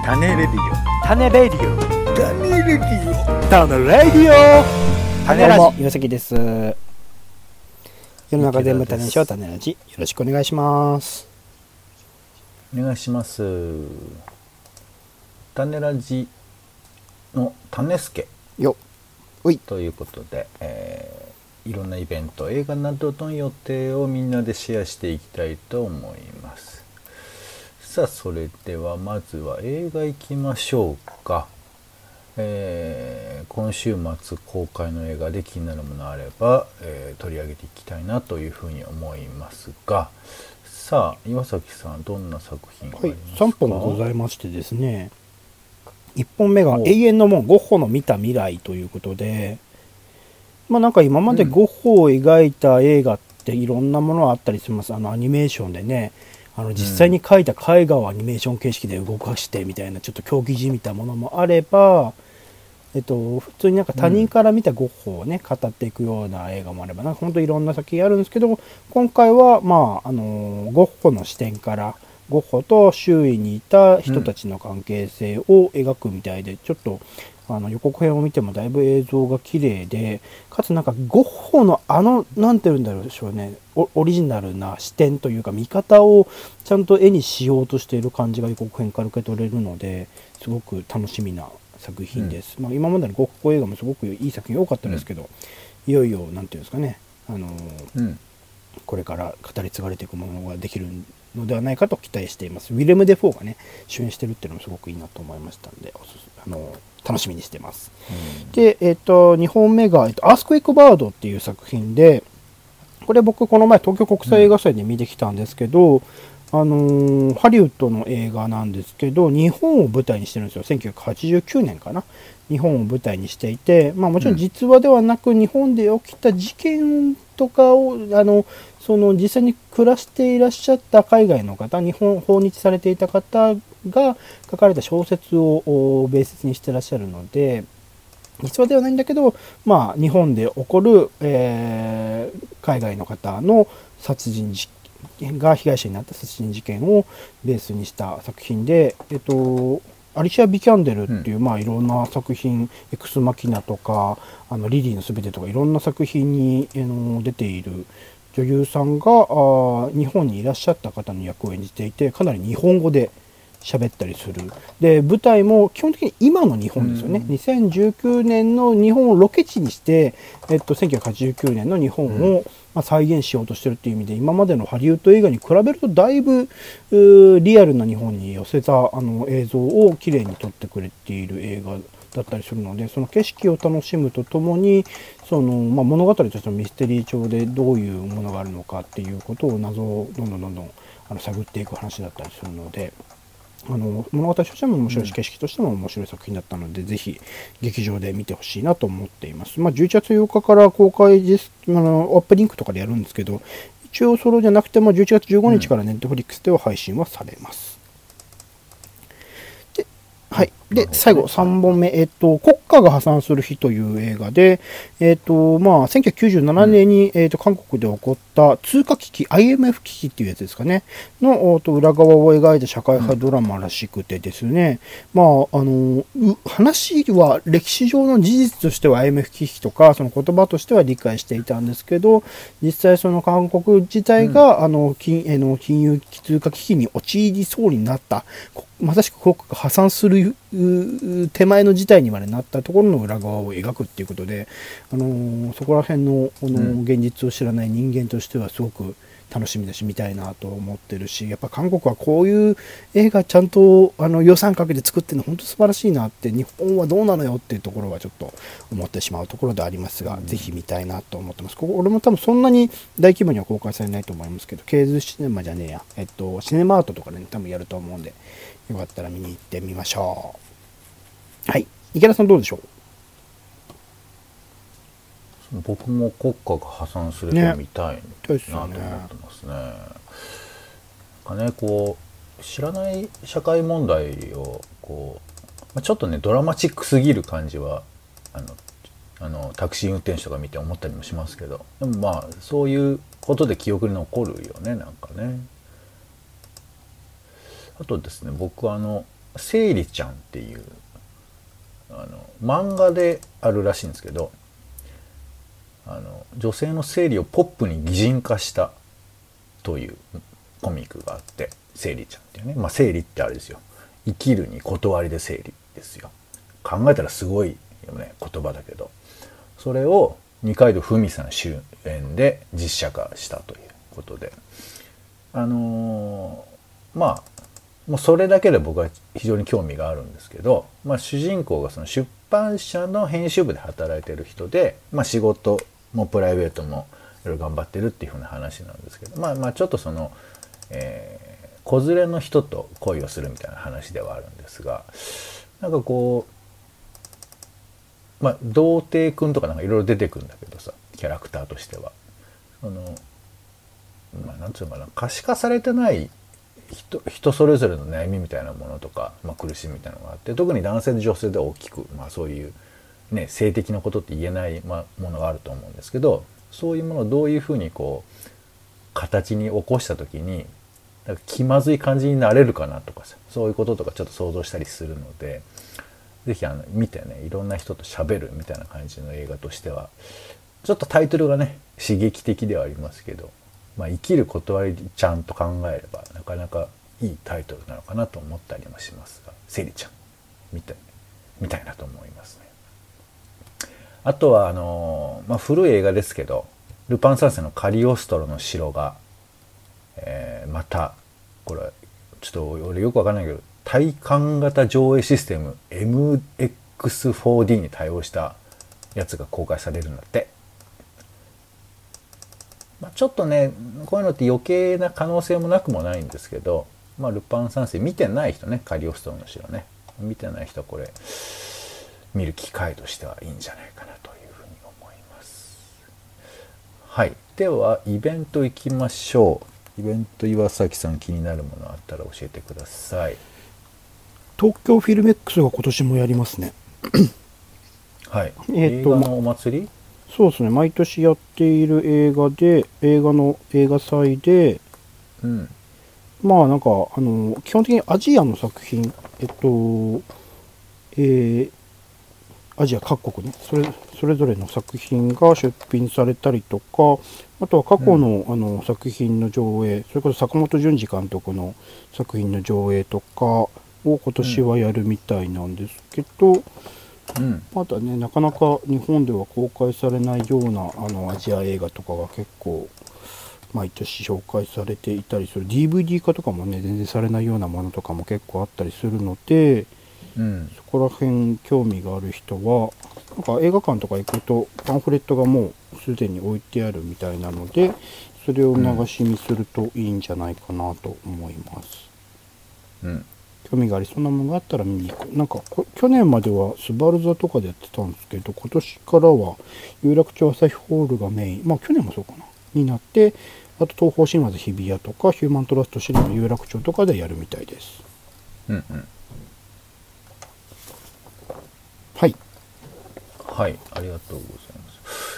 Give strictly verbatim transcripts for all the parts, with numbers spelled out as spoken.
種レディオ種レディオ種レディオ種レディオ種ラどうもジ岩崎です。世の中全部種にしよう種ラジ、よろしくお願いします。 お願いします。種ラジの種助よおいということで、えー、いろんなイベント、映画などの予定をみんなでシェアしていきたいと思います。さあ、それではまずは映画行きましょうか。えー、今週末公開の映画で気になるものあれば、えー、取り上げていきたいなというふうに思いますが、さあ岩崎さん、どんな作品があはいりますか？ さんぽんございましてですね、いっぽんめが永遠の門ゴッホの見た未来ということで、まあなんか今までゴッホを描いた映画っていろんなものがあったりします。あのアニメーションでね、あの実際に描いた絵画をアニメーション形式で動かしてみたいなちょっと競技じみたものもあれば、えっと、普通になんか他人から見たゴッホをね、語っていくような映画もあれば、なんか本当いろんな作品あるんですけど、今回はまああのゴッホの視点からゴッホと周囲にいた人たちの関係性を描くみたいで、ちょっとあの予告編を見てもだいぶ映像が綺麗で、かつなんかゴッホのあのなんて言うんだろうでしょうね、オオリジナルな視点というか見方をちゃんと絵にしようとしている感じが予告編から受け取れるので、すごく楽しみな作品です。うん、まあ、今までのゴッホ映画もすごくいい作品多かったですけど、うん、いよいよなんていうんですかね、あのーうん、これから語り継がれていくものができるのではないかと期待しています。ウィレム・デ・フォーがね主演してるっていうのもすごくいいなと思いましたので、おすすあのー、楽しみにしてます。うん、で、えっとにほんめが、えっと、アースクエイク・バードっていう作品で、これ僕この前東京国際映画祭で見てきたんですけど、うん、あのー、ハリウッドの映画なんですけど、日本を舞台にしてるんですよ。せんきゅうひゃくはちじゅうきゅうねんかな。日本を舞台にしていて、まあもちろん実話ではなく、日本で起きた事件とかを、あの、その実際に暮らしていらっしゃった海外の方、日本、訪日されていた方が書かれた小説をベースにしてらっしゃるので、実話ではないんだけど、まあ日本で起こる、えー、海外の方の殺人事件が被害者になった殺人事件をベースにした作品で、えっと、アリシア・ビキャンデルっていう、うん、まあいろんな作品、エクスマキナとか、あのリリーのすべてとかいろんな作品に、あの出ている女優さんがあ日本にいらっしゃった方の役を演じていて、かなり日本語で喋ったりする。で、舞台も基本的に今の日本ですよね。うん、にせんじゅうきゅうねんの日本をロケ地にして、えっと、せんきゅうひゃくはちじゅうきゅうねんの日本を、うんまあ、再現しようとしてるっていう意味で、今までのハリウッド映画に比べるとだいぶリアルな日本に寄せたあの映像をきれいに撮ってくれている映画だったりするので、その景色を楽しむとともに、その、まあ、物語としてのミステリー調でどういうものがあるのかっていうことを謎をどんどんどんどんあの探っていく話だったりするので、あの物語としても面白いし、景色としても面白い作品だったので、うん、ぜひ劇場で見てほしいなと思っています。まあ、じゅういちがつようかから公開です。あのアップリンクとかでやるんですけど、一応ソロじゃなくてもじゅういちがつじゅうごにちからネットフリックスでは配信はされます。で、はい。で、最後、さんぼんめ、えっと、国家が破産する日という映画で、えっと、まあ、せんきゅうひゃくきゅうじゅうななねんに、えっと、韓国で起こった通貨危機、アイエムエフ 危機っていうやつですかね、の裏側を描いた社会派ドラマらしくてですね、まあ、あの、話は歴史上の事実としては アイエムエフ 危機とか、その言葉としては理解していたんですけど、実際その韓国自体が、うん、あの、金、あの、金融通貨危機に陥りそうになった、まさしく国家が破産する手前の事態にまでなったところの裏側を描くっていうことで、あのー、そこら辺の、あのー、現実を知らない人間としてはすごく楽しみだし見たいなと思ってるし、やっぱ韓国はこういう映画ちゃんとあの予算かけて作ってるの本当素晴らしいなって、日本はどうなのよっていうところはちょっと思ってしまうところでありますが、うん、ぜひ見たいなと思ってます。ここ俺も多分そんなに大規模には公開されないと思いますけど、ケーズシネマじゃねえや、えっとシネマートとかで、ね、多分やると思うんで、よかったら見に行ってみましょう。はい、池田さんどうでしょう？ 僕も国家が破産すると見たいなと思ってますね。なんかね、こう知らない社会問題をこうちょっとねドラマチックすぎる感じはあのあのタクシー運転手とか見て思ったりもしますけど、でもまあそういうことで記憶に残るよね、なんかね。あとですね、僕あのせいりちゃんっていうあの漫画であるらしいんですけど、あの女性の生理をポップに擬人化したというコミックがあって、生理ちゃんっていうね、まあ生理ってあれですよ、生きるに断りで生理ですよ。考えたらすごいよね、言葉だけど、それを二階堂ふみさん主演で実写化したということで、あのー、まあもうそれだけで僕は非常に興味があるんですけど、まあ、主人公がその出版社の編集部で働いてる人で、まあ、仕事もプライベートもいろいろ頑張ってるっていう風な話なんですけど、まあまあちょっとその、えー、子連れの人と恋をするみたいな話ではあるんですが、なんかこう、まあ童貞くんとかなんかいろいろ出てくるんだけどさ、キャラクターとしてはその、まあなんつうのかな、可視化されてない人, 人それぞれの悩みみたいなものとか、まあ、苦しみみたいなのがあって、特に男性と女性で大きく、まあ、そういう、ね、性的なことって言えない、まあ、ものがあると思うんですけど、そういうものをどういうふうにこう形に起こした時になんか気まずい感じになれるかなとかさ、そういうこととかちょっと想像したりするので、ぜひあの見てね、いろんな人と喋るみたいな感じの映画としては、ちょっとタイトルがね刺激的ではありますけど、まあ、生きる断りちゃんと考えればなかなかいいタイトルなのかなと思ったりもしますが、セリちゃんみたいみたいなと思いますね。あとはあのー、まあ、古い映画ですけど、ルパン三世のカリオストロの城が、えー、またこれちょっと俺よくわかんないけど、体感型上映システム エムエックスフォーディー に対応したやつが公開されるんだって。まあ、ちょっとねこういうのって余計な可能性もなくもないんですけど、まあ、ルパン三世見てない人ね、カリオストロの城ね見てない人はこれ見る機会としてはいいんじゃないかなというふうに思います。はい、ではイベント行きましょう。イベント、岩崎さん気になるものあったら教えてください。 東京フィルメックスが今年もやりますね。 はい、 えーと映画のお祭り、 そうですね、毎年やっている映画で、映画の映画祭で、 うん、 まあなんか、あの、基本的にアジアの作品、えっと、えー、アジア各国ね、それ、それぞれの作品が出品されたりとか、あとは過去の、うん、あの作品の上映、それこそ坂本淳二監督の作品の上映とかを今年はやるみたいなんですけど、うん、まだねなかなか日本では公開されないようなあのアジア映画とかが結構毎年紹介されていたりする。 ディーブイディー 化とかもね全然されないようなものとかも結構あったりするので、うん、そこら辺興味がある人はなんか映画館とか行くとパンフレットがもうすでに置いてあるみたいなので、それを流し見するといいんじゃないかなと思います。うん、興味がありそうなものがあったら見に行く。なんか去年まではスバル座とかでやってたんですけど、今年からは有楽町朝日ホールがメイン、まあ去年もそうかなになって、あと東宝シネマズ日比谷とかヒューマントラストシネマ有楽町とかでやるみたいです。うんうん。はい。 はい、ありがとうございます。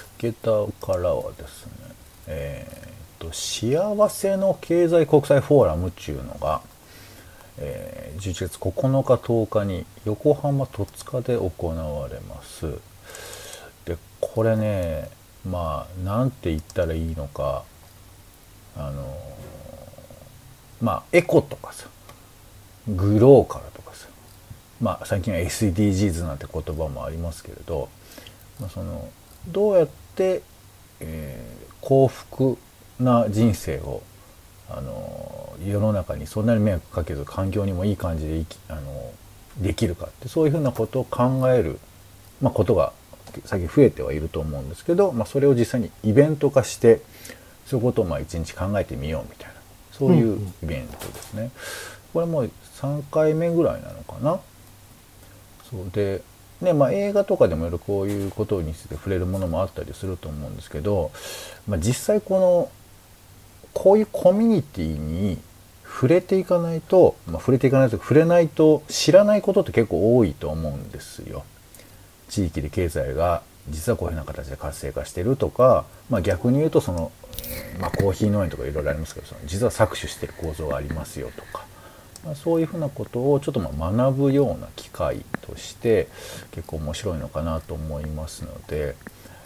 ゲタからはですね、えー、と幸せの経済国際フォーラムっていうのが、えー、じゅういちがつここのかとおかに横浜戸塚で行われます。でこれね、まあなんて言ったらいいのか、あのまあエコとかさグローカルとかさ、まあ最近は エスディージーズ なんて言葉もありますけれど、まあ、そのどうやって、えー、幸福な人生をあの世の中にそんなに迷惑かけず環境にもいい感じで生きあのできるかって、そういうふうなことを考える、まあ、ことが最近増えてはいると思うんですけど、まあ、それを実際にイベント化してそういうことをまあ一日考えてみようみたいな、そういうイベントですね。うんうん、これもうさんかいめぐらいなのかな。そうでね、まあ、映画とかでもいろいろこういうことについて触れるものもあったりすると思うんですけど、まあ、実際このこういうコミュニティに触れていかないと、まあ、触れていかないと触れないと知らないことって結構多いと思うんですよ。地域で経済が実はこういうふうな形で活性化してるとか、まあ、逆に言うとその、まあ、コーヒー農園とかいろいろありますけど、その実は搾取してる構造がありますよとか、 まあ、そういうふうなことをちょっとまあ学ぶような機会として結構面白いのかなと思いますので、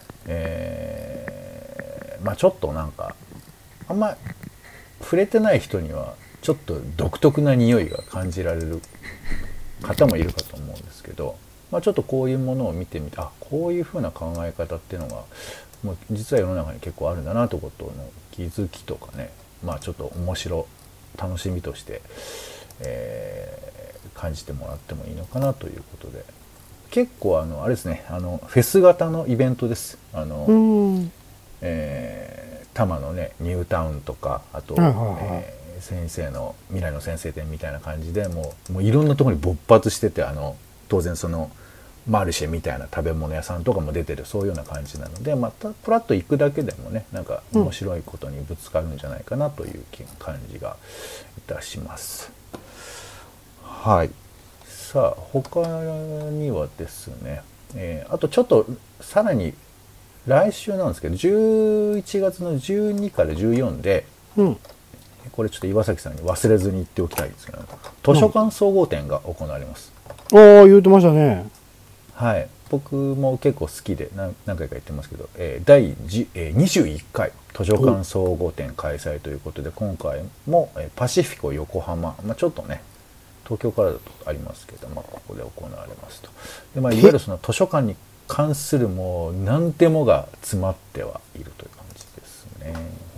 えーまあ、ちょっとなんかあんま触れてない人にはちょっと独特な匂いが感じられる方もいるかと思うんですけど、まあ、ちょっとこういうものを見てみて、あ、こういうふうな考え方っていうのがもう実は世の中に結構あるんだなということの気づきとかね、まあちょっと面白楽しみとして、えー感じてもらってもいいのかなということで、結構あのあれですね、あのフェス型のイベントです。あの、 うんえー多摩のねニュータウンとか、あと、 はいはいはいえー先生の未来の先生展みたいな感じでもう、もういろんなところに勃発してて、あの当然そのマルシェみたいな食べ物屋さんとかも出てる、そういうような感じなので、またプラッと行くだけでもね、なんか面白いことにぶつかるんじゃないかなという感じがいたします。はい。さあ他にはですね、えーあとちょっとさらに来週なんですけど、じゅういちがつのじゅうにからじゅうよんで、 うんこれちょっと岩崎さんに忘れずに言っておきたいんですけど、図書館総合展が行われます。 ああ言うてましたね。 はい、僕も結構好きで何何回か言ってますけど、えー、第じえーにじゅういっかい図書館総合展開催ということで、今回も、えーパシフィコ横浜、まあ、ちょっとね東京からだとありますけど、まあ、ここで行われますと。で、まあ、いわゆるその図書館に関するもう何でもが詰まってはいるという感じですね。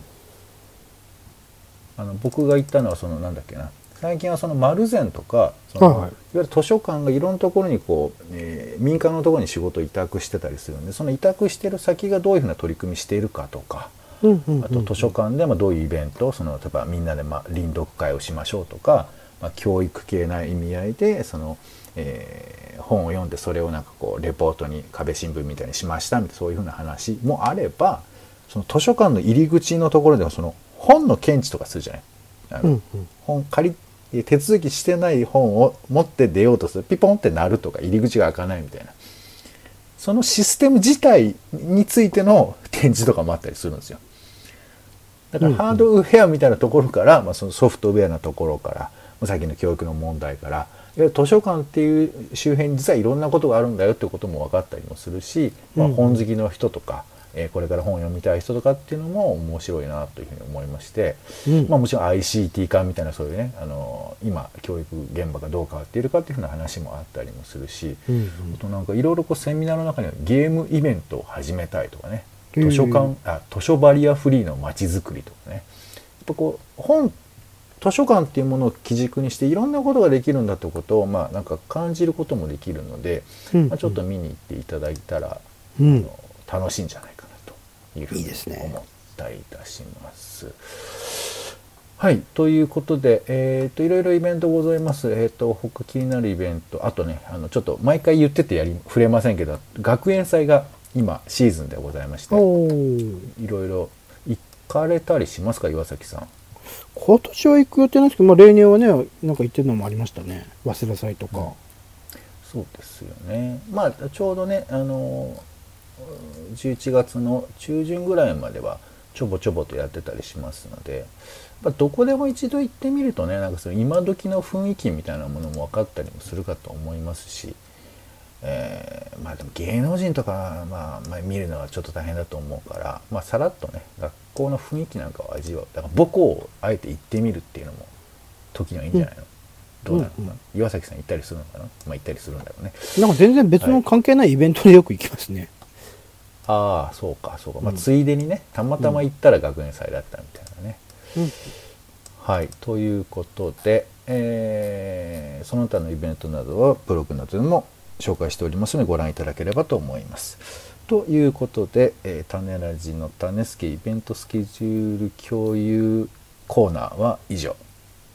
あの僕が言ったのはそのなんだっけな、最近はその丸善とかその、 はいはいいわゆる図書館がいろんなところにこう、えー民間のところに仕事を委託してたりするんで、その委託してる先がどういうふうな取り組みしているかとか、 うんうんうんあと図書館でまあどういうイベント、その例えばみんなでまあ臨読会をしましょうとか、まあ、教育系な意味合いでその、えー本を読んでそれをなんかこうレポートに壁新聞みたいにしましたみたいな、そういうふうな話もあれば、その図書館の入り口のところでもその本の検知とかするじゃない。あのうんうん本借り手続きしてない本を持って出ようとする、ピポンって鳴るとか入り口が開かないみたいな、そのシステム自体についての展示とかもあったりするんですよ。だからハードウェアみたいなところから、まあ、そのソフトウェアなところから、さっきの教育の問題から、いわゆる図書館っていう周辺に実はいろんなことがあるんだよってことも分かったりもするし、まあ、本好きの人とか、えーこれから本を読みたい人とかっていうのも面白いなというふうに思いまして、 うんまあ、もちろん アイシーティー 化みたいなそういうね、あの今教育現場がどう変わっているかっていうふうな話もあったりもするし、 うんうんあとなんかいろいろこうセミナーの中にはゲームイベントを始めたいとかね、図書館あ図書バリアフリーの街づくりとかね、やっぱこう本図書館っていうものを基軸にしていろんなことができるんだってことを、まあ、なんか感じることもできるので、 うんまあ、ちょっと見に行っていただいたら、 うんあの楽しいんじゃないかなというふうにいいですね思ったりいたします。はい、ということで、えー、といろいろイベントございます。えー、と他気になるイベント、あとね、あのちょっと毎回言っててやり触れませんけど、学園祭が今シーズンでございまして、 おーいろいろ行かれたりしますか、岩崎さん。 今年は行く予定なんですけど、まあ、例年はねなんか行ってるのもありましたね。早稲田祭とか、 うんそうですよね。まあちょうどね、あのじゅういちがつの中旬ぐらいまではちょぼちょぼとやってたりしますので、まあ、どこでも一度行ってみるとね、なんかその今時の雰囲気みたいなものも分かったりもするかと思いますし、えーまあでも芸能人とか、まあ、まあ見るのはちょっと大変だと思うから、まあ、さらっとね学校の雰囲気なんかを味わう、だから母校をあえて行ってみるっていうのも時にはいいんじゃないの、どうなのかな、 うんうん岩崎さん行ったりするのかな、まあ行ったりするんだろうね。 なんか全然別の関係ないイベントでよく行きますね。 ああそうかそうか、まあ、 うんついでにねたまたま行ったら学園祭だったみたいなね、 うんはい、ということで、えーその他のイベントなどはブログなどでも紹介しておりますのでご覧いただければと思います。ということで、えー、種ラジの種助イベントスケジュール共有コーナーは以上。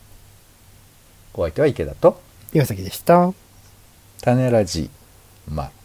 お相手は池田と岩崎でした。 種ラジまた。